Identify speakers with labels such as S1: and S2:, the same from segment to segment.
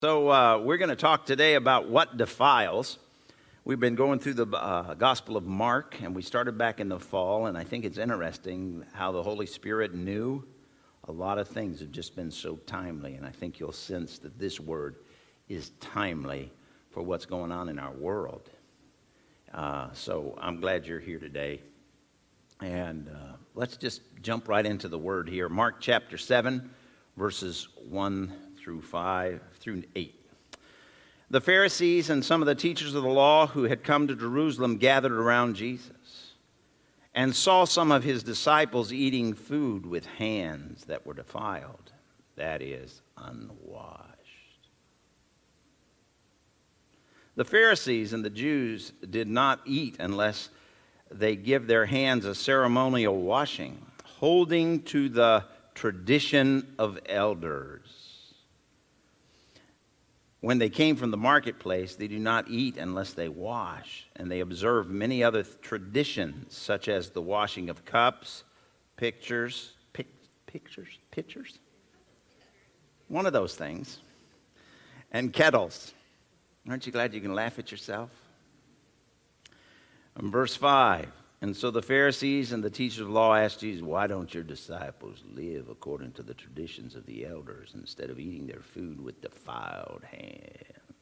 S1: So we're going to talk today about what defiles. We've been going through the Gospel of Mark, and we started back in the fall, and I think it's interesting how the Holy Spirit knew a lot of things have just been so timely, and I think you'll sense that this word is timely for what's going on in our world. So I'm glad you're here today, and let's just jump right into the word here. Mark chapter 7, verses 1 through 5 through 8. The Pharisees and some of the teachers of the law who had come to Jerusalem gathered around Jesus and saw some of his disciples eating food with hands that were defiled, that is, unwashed. The Pharisees and the Jews did not eat unless they give their hands a ceremonial washing, holding to the tradition of elders. When they came from the marketplace, they do not eat unless they wash, and they observe many other traditions, such as the washing of cups, pitchers, one of those things, and kettles. Aren't you glad you can laugh at yourself? In verse 5, and so the Pharisees and the teachers of the law asked Jesus, why don't your disciples live according to the traditions of the elders instead of eating their food with defiled hands?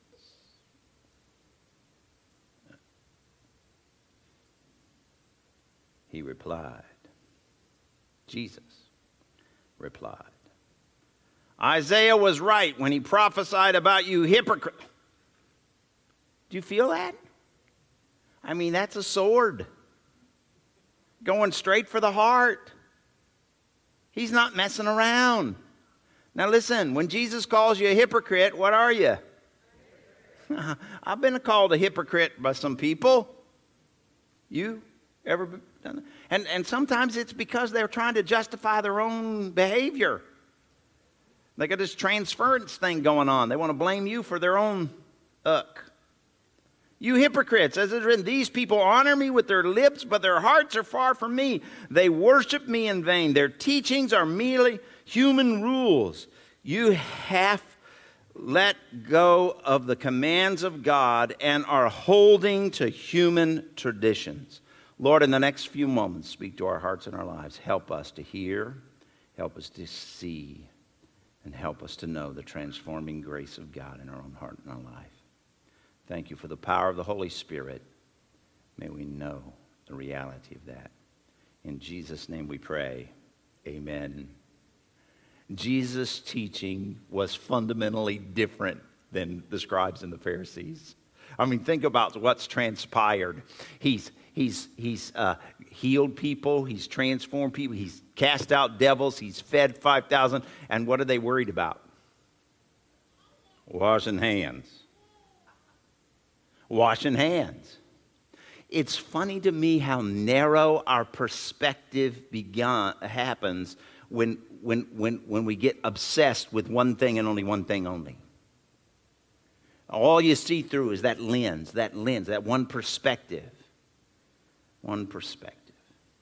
S1: He replied, Jesus replied, Isaiah was right when he prophesied about you hypocrite. Do you feel that? I mean, that's a sword. Going straight for the heart. He's not messing around. Now listen, when Jesus calls you a hypocrite, what are you? I've been called a hypocrite by some people. You ever done that? And sometimes it's because they're trying to justify their own behavior. They got this transference thing going on. They want to blame you for their own uck. You hypocrites, as it is written, these people honor me with their lips, but their hearts are far from me. They worship me in vain. Their teachings are merely human rules. You have let go of the commands of God and are holding to human traditions. Lord, in the next few moments, speak to our hearts and our lives. Help us to hear, help us to see, and help us to know the transforming grace of God in our own heart and our life. Thank you for the power of the Holy Spirit. May we know the reality of that. In Jesus' name we pray. Amen. Jesus' teaching was fundamentally different than the scribes and the Pharisees. I mean, think about what's transpired. He's healed people. He's transformed people. He's cast out devils. He's fed 5,000. And what are they worried about? Washing hands. Washing hands. It's funny to me how narrow our perspective happens when we get obsessed with one thing and only one thing only. All you see through is that lens, that one perspective. One perspective.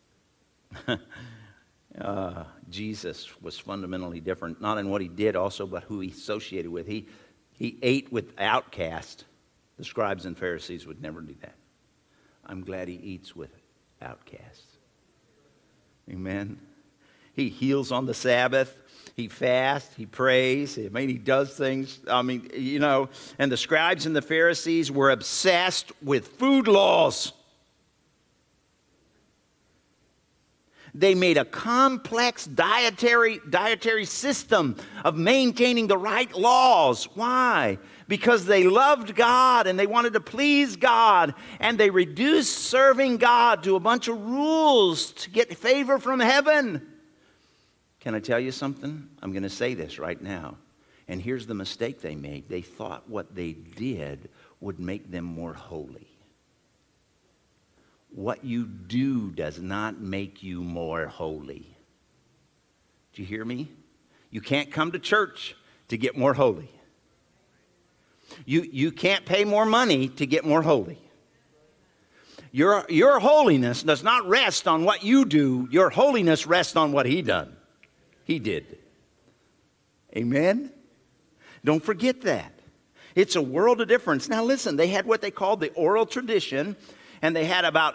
S1: Jesus was fundamentally different, not in what he did also, but who he associated with. He ate with outcasts. The scribes and Pharisees would never do that. I'm glad he eats with outcasts. Amen. He heals on the Sabbath. He fasts. He prays. I mean, he does things. And the scribes and the Pharisees were obsessed with food laws. They made a complex dietary system of maintaining the right laws. Why? Because they loved God and they wanted to please God, and they reduced serving God to a bunch of rules to get favor from heaven. Can I tell you something? I'm going to say this right now. And here's the mistake they made. They thought what they did would make them more holy. What you do does not make you more holy. Do you hear me? You can't come to church to get more holy. You can't pay more money to get more holy. Your holiness does not rest on what you do. Your holiness rests on what he did. Amen? Don't forget that. It's a world of difference. Now listen, they had what they called the oral tradition, and they had about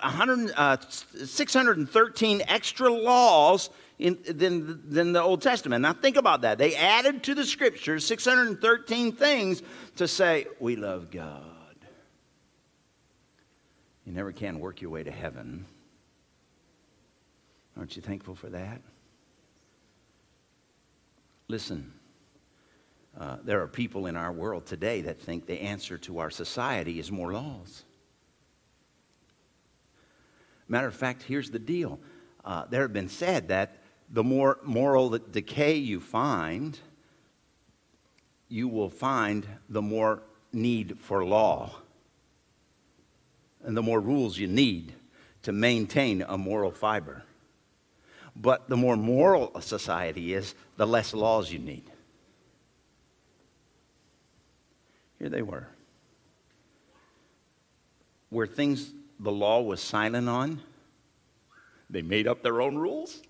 S1: 613 extra laws than the Old Testament. Now think about that. They added to the Scriptures 613 things to say, we love God. You never can work your way to heaven. Aren't you thankful for that? Listen. There are people in our world today that think the answer to our society is more laws. Matter of fact, here's the deal. There have been said that the more moral decay you find, you will find the more need for law and the more rules you need to maintain a moral fiber. But the more moral a society is, the less laws you need. Here they were. Where things the law was silent on, they made up their own rules.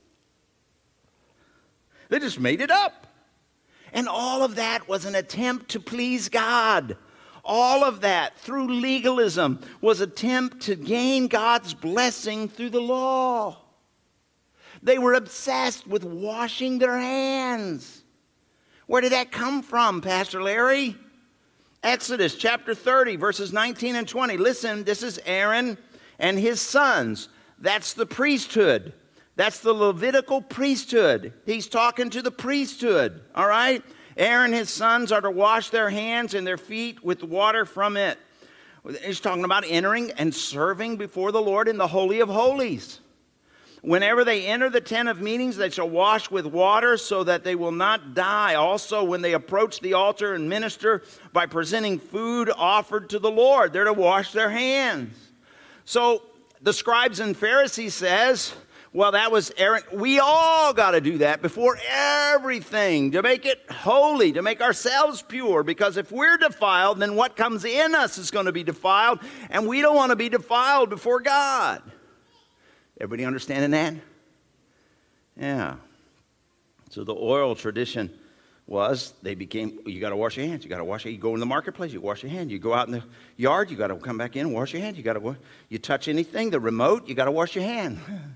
S1: They just made it up. And all of that was an attempt to please God. All of that, through legalism, was an attempt to gain God's blessing through the law. They were obsessed with washing their hands. Where did that come from, Pastor Larry? Exodus chapter 30, verses 19 and 20. Listen, this is Aaron and his sons. That's the priesthood. That's the Levitical priesthood. He's talking to the priesthood, all right? Aaron and his sons are to wash their hands and their feet with water from it. He's talking about entering and serving before the Lord in the Holy of Holies. Whenever they enter the tent of meetings, they shall wash with water so that they will not die. Also, when they approach the altar and minister by presenting food offered to the Lord, they're to wash their hands. So the scribes and Pharisees says, well, that was Aaron. We all got to do that before everything to make it holy, to make ourselves pure. Because if we're defiled, then what comes in us is going to be defiled. And we don't want to be defiled before God. Everybody understanding that? Yeah. So the oral tradition was, you got to wash your hands. You got to wash your hands. You go in the marketplace, you wash your hands. You go out in the yard, you got to come back in and wash your hands. You touch anything, the remote, you got to wash your hand.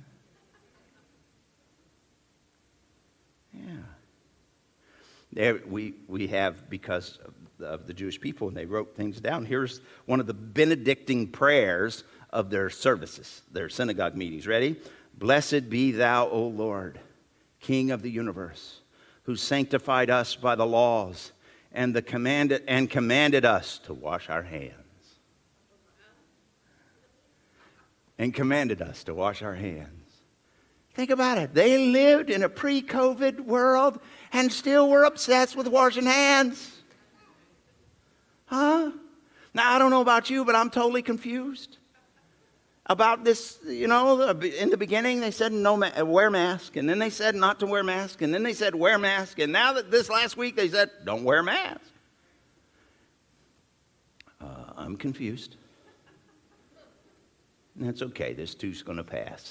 S1: Yeah. There we have, because of the Jewish people, and they wrote things down. Here's one of the Benedictine prayers of their services, their synagogue meetings. Ready? Blessed be thou, O Lord, King of the universe, who sanctified us by the laws and commanded us to wash our hands. And commanded us to wash our hands. Think about it. They lived in a pre-COVID world and still were obsessed with washing hands. Huh? Now, I don't know about you, but I'm totally confused about this. You know, in the beginning, they said wear mask, and then they said not to wear mask, and then they said wear mask, and now that this last week, they said don't wear mask. I'm confused. And that's okay. This too's going to pass.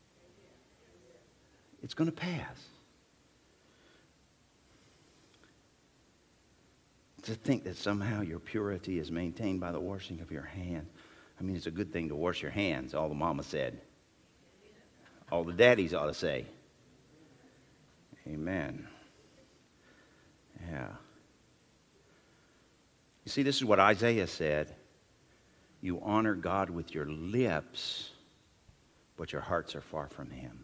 S1: It's going to pass. To think that somehow your purity is maintained by the washing of your hands. I mean, it's a good thing to wash your hands, all the mama said. All the daddies ought to say. Amen. Yeah. You see, this is what Isaiah said. You honor God with your lips, but your hearts are far from him.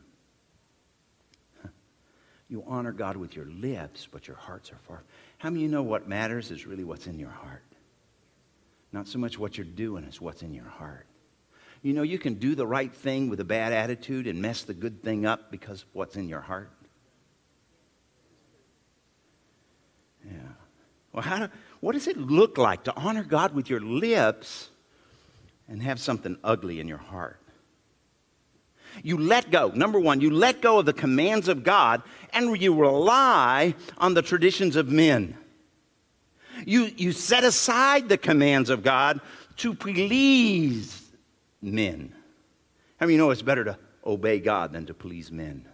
S1: You honor God with your lips, but your hearts are far. How many of you know what matters is really what's in your heart? Not so much what you're doing, it's what's in your heart. You know, you can do the right thing with a bad attitude and mess the good thing up because of what's in your heart. Yeah. Well, what does it look like to honor God with your lips and have something ugly in your heart? You let go. Number one, you let go of the commands of God and you rely on the traditions of men. You set aside the commands of God to please men. How many of you know it's better to obey God than to please men?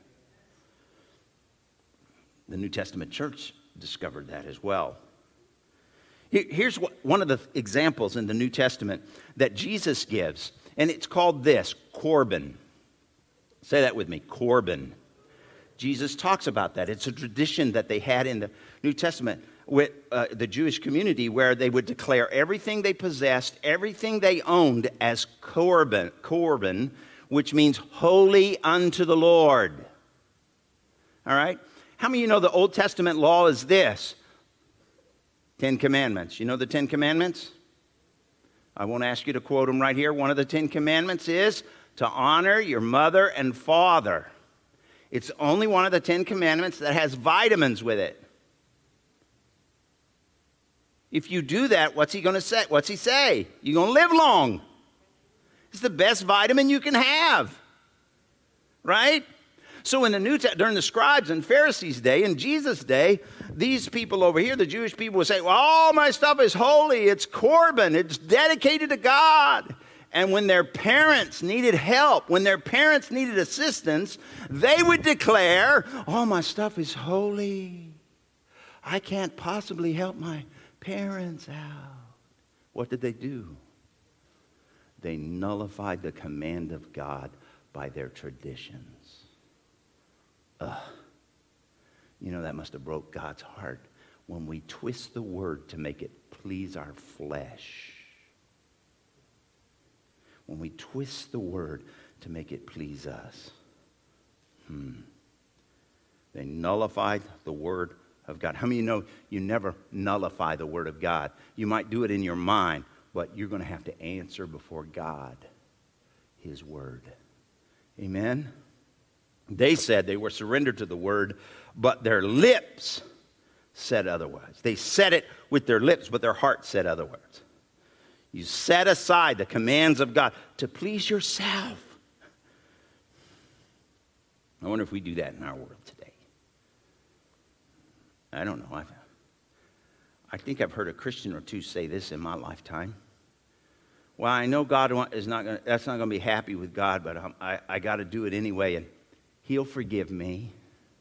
S1: The New Testament church discovered that as well. Here's one of the examples in the New Testament that Jesus gives, and it's called this, Corban. Say that with me, Corban. Jesus talks about that. It's a tradition that they had in the New Testament with the Jewish community where they would declare everything they possessed, everything they owned as Corban, which means holy unto the Lord. All right? How many of you know the Old Testament law is this? 10 Commandments. You know the 10 Commandments? I won't ask you to quote them right here. One of the 10 Commandments is to honor your mother and father. It's only one of the 10 Commandments that has vitamins with it. If you do that, what's he going to say? What's he say? You're going to live long. It's the best vitamin you can have. Right? So in the during the scribes and Pharisees' day, in Jesus' day, these people over here, the Jewish people, would say, well, all my stuff is holy. It's Corban. It's dedicated to God. And when their parents needed help, when their parents needed assistance, they would declare, all my stuff is holy. I can't possibly help my parents out. What did they do? They nullified the command of God by their traditions. You know, that must have broke God's heart when we twist the word to make it please our flesh. When we twist the word to make it please us. They nullified the word of God. How many of you know you never nullify the word of God? You might do it in your mind, but you're going to have to answer before God, his word. Amen? They said they were surrendered to the word, but their lips said otherwise. They said it with their lips, but their heart said otherwise. You set aside the commands of God to please yourself. I wonder if we do that in our world today. I don't know. I think I've heard a Christian or two say this in my lifetime. Well, I know God is not going. That's not going to be happy with God, but I got to do it anyway, and He'll forgive me.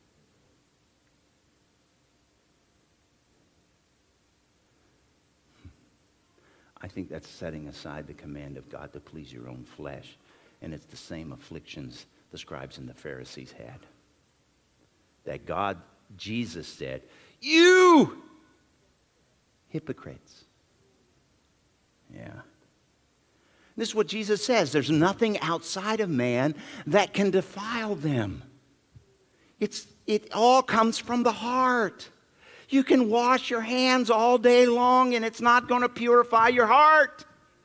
S1: I think that's setting aside the command of God to please your own flesh. And it's the same afflictions the scribes and the Pharisees had. That God, Jesus said, you hypocrites. Yeah. This is what Jesus says. There's nothing outside of man that can defile them. It all comes from the heart. You can wash your hands all day long and it's not going to purify your heart.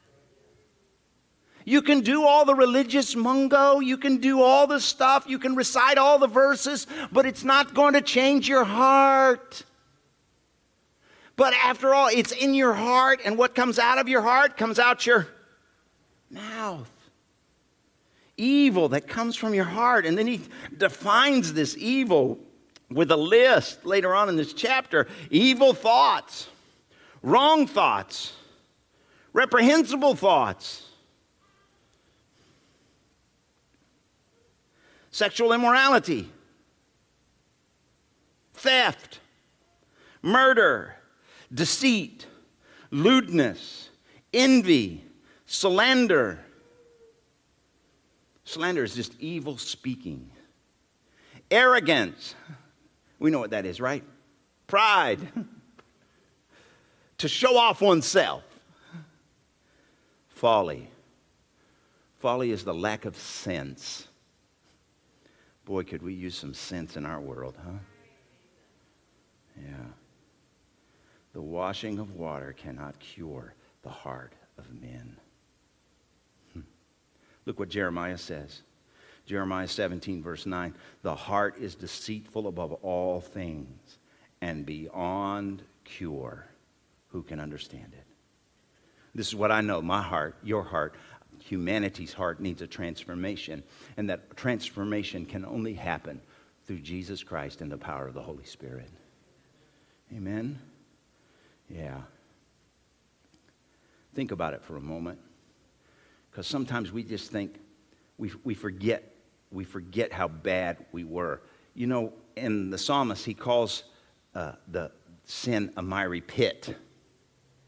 S1: You can do all the religious mungo. You can do all the stuff. You can recite all the verses, but it's not going to change your heart. But after all, it's in your heart, and what comes out of your heart comes out your mouth. Evil that comes from your heart. And then he defines this evil with a list later on in this chapter. Evil thoughts, wrong thoughts, reprehensible thoughts, sexual immorality, theft, murder, deceit, lewdness, envy, slander. Slander is just evil speaking. Arrogance. We know what that is, right? Pride. To show off oneself. Folly. Folly is the lack of sense. Boy, could we use some sense in our world, huh? Yeah. The washing of water cannot cure the heart of men. Look what Jeremiah says. Jeremiah 17, verse 9. The heart is deceitful above all things and beyond cure. Who can understand it? This is what I know. My heart, your heart, humanity's heart needs a transformation. And that transformation can only happen through Jesus Christ and the power of the Holy Spirit. Amen? Yeah. Think about it for a moment. Because sometimes we just think, we forget how bad we were. You know, in the psalmist, he calls the sin a miry pit.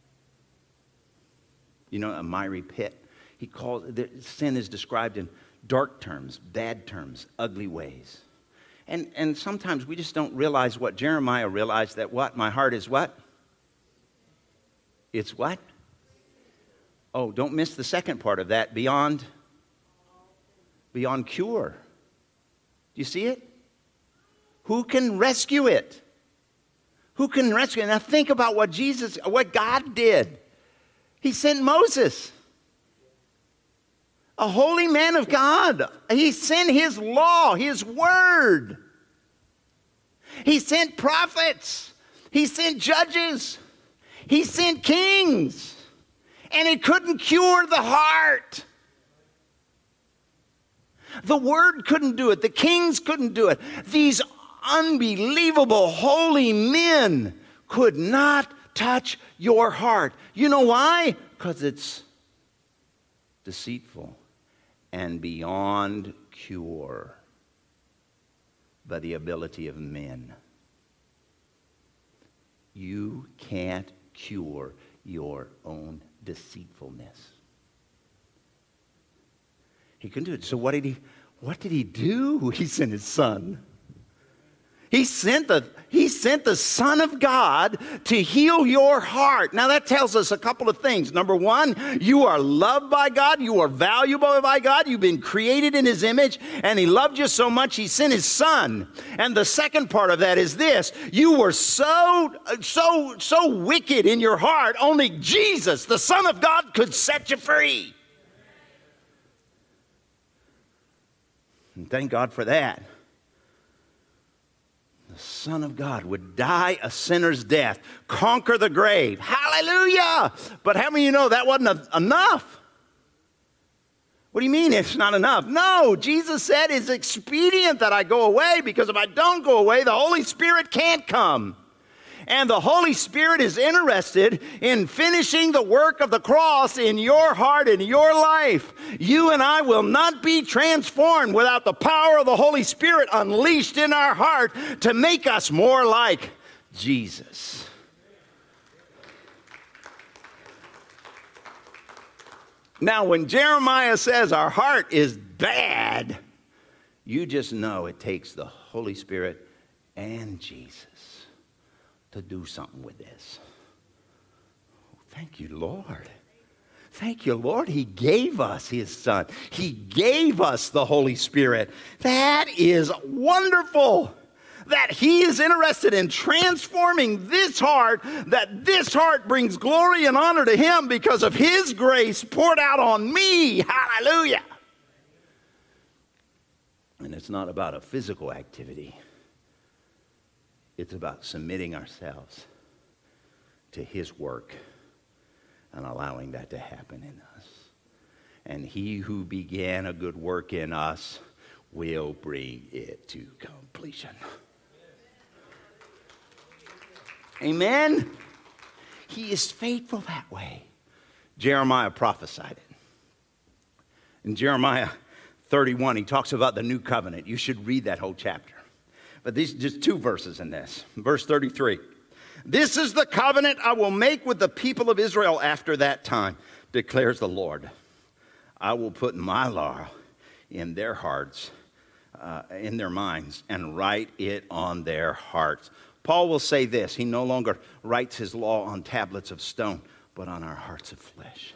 S1: You know, a miry pit. Sin is described in dark terms, bad terms, ugly ways. And sometimes we just don't realize what Jeremiah realized, that what? My heart is what? It's what? Oh, don't miss the second part of that. Beyond cure. Do you see it? Who can rescue it? Who can rescue it? Now think about what God did. He sent Moses, a holy man of God. He sent his law, his word. He sent prophets. He sent judges. He sent kings. And it couldn't cure the heart. The word couldn't do it. The kings couldn't do it. These unbelievable holy men could not touch your heart. You know why? Because it's deceitful and beyond cure by the ability of men. You can't cure your own deceitfulness. He couldn't do it. So what did he do? He sent his son. He sent the Son of God to heal your heart. Now that tells us a couple of things. Number one, you are loved by God. You are valuable by God. You've been created in his image, and he loved you so much he sent his son. And the second part of that is this: you were so wicked in your heart, only Jesus, the Son of God, could set you free. And thank God for that. The Son of God would die a sinner's death, conquer the grave. Hallelujah! But how many of you know that wasn't enough? What do you mean it's not enough? No, Jesus said it's expedient that I go away, because if I don't go away, the Holy Spirit can't come. And the Holy Spirit is interested in finishing the work of the cross in your heart and your life. You and I will not be transformed without the power of the Holy Spirit unleashed in our heart to make us more like Jesus. Now, when Jeremiah says our heart is bad, you just know it takes the Holy Spirit and Jesus to do something with this. Thank you, Lord. Thank you, Lord. He gave us his Son. He gave us the Holy Spirit. That is wonderful. That he is interested in transforming this heart, that this heart brings glory and honor to him because of his grace poured out on me. Hallelujah. And it's not about a physical activity. It's about submitting ourselves to his work and allowing that to happen in us. And he who began a good work in us will bring it to completion. Amen? He is faithful that way. Jeremiah prophesied it. In Jeremiah 31, he talks about the new covenant. You should read that whole chapter. But these just two verses in this. Verse 33. This is the covenant I will make with the people of Israel after that time, declares the Lord. I will put my law in their hearts, in their minds, and write it on their hearts. Paul will say this: he no longer writes his law on tablets of stone, but on our hearts of flesh.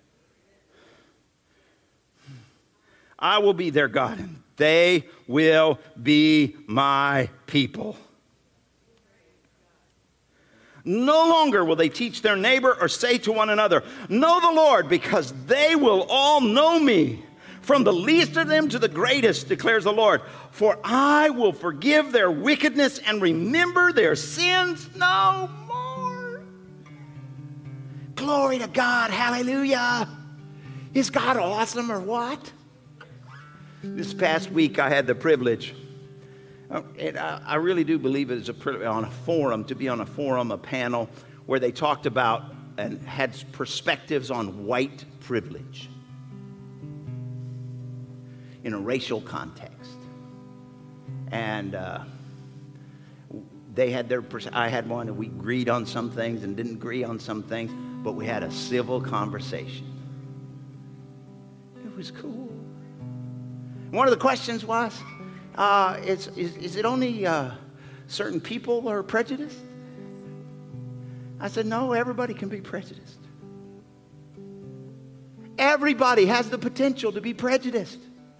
S1: I will be their God, and they will be my people. No longer will they teach their neighbor or say to one another, know the Lord, because they will all know me, from the least of them to the greatest, declares the Lord. For I will forgive their wickedness and remember their sins no more. Glory to God. Hallelujah. Is God awesome or what? This past week I had the privilege, and I really do believe it is a privilege to be on a forum, a panel, where they talked about and had perspectives on white privilege in a racial context. And they had I had one, and we agreed on some things and didn't agree on some things. but we had a civil conversation. It was cool. One of the questions was, is it only certain people are prejudiced? I said, no, everybody can be prejudiced. Everybody has the potential to be prejudiced.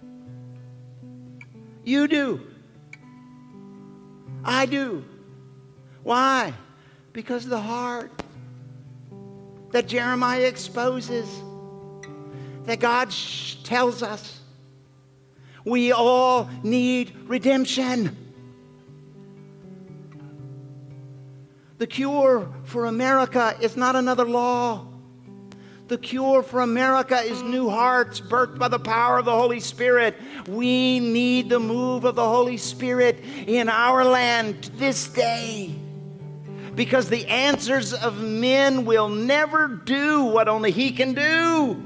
S1: You do. I do. Why? Because of the heart that Jeremiah exposes, that God tells us. We all need redemption. The cure for America is not another law. The cure for America is new hearts birthed by the power of the Holy Spirit. We need the move of the Holy Spirit in our land this day. Because the answers of men will never do what only He can do.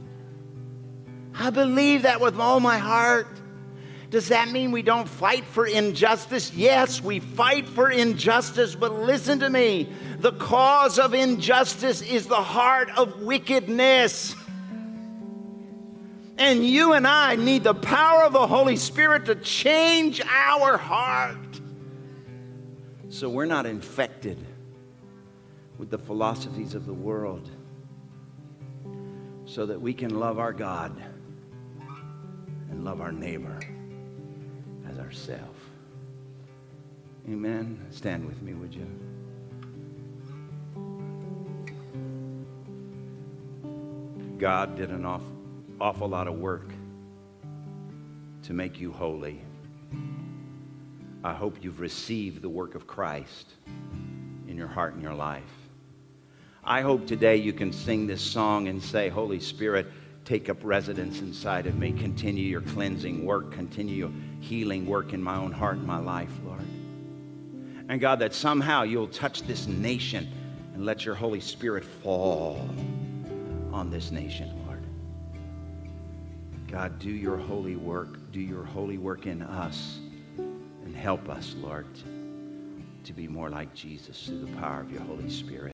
S1: I believe that with all my heart. Does that mean we don't fight for injustice? Yes, we fight for injustice, but listen to me. The cause of injustice is the heart of wickedness. And you and I need the power of the Holy Spirit to change our heart, so we're not infected with the philosophies of the world, so that we can love our God and love our neighbor as ourselves. Amen. Stand with me, would you? God did an awful lot of work to make you holy. I hope you've received the work of Christ in your heart and your life. I hope today you can sing this song and say, Holy Spirit, take up residence inside of me. Continue your cleansing work. Continue your healing work in my own heart and my life, Lord. And God, that somehow you'll touch this nation and let your Holy Spirit fall on this nation, Lord. God, do your holy work. Do your holy work in us. And help us, Lord, to be more like Jesus through the power of your Holy Spirit.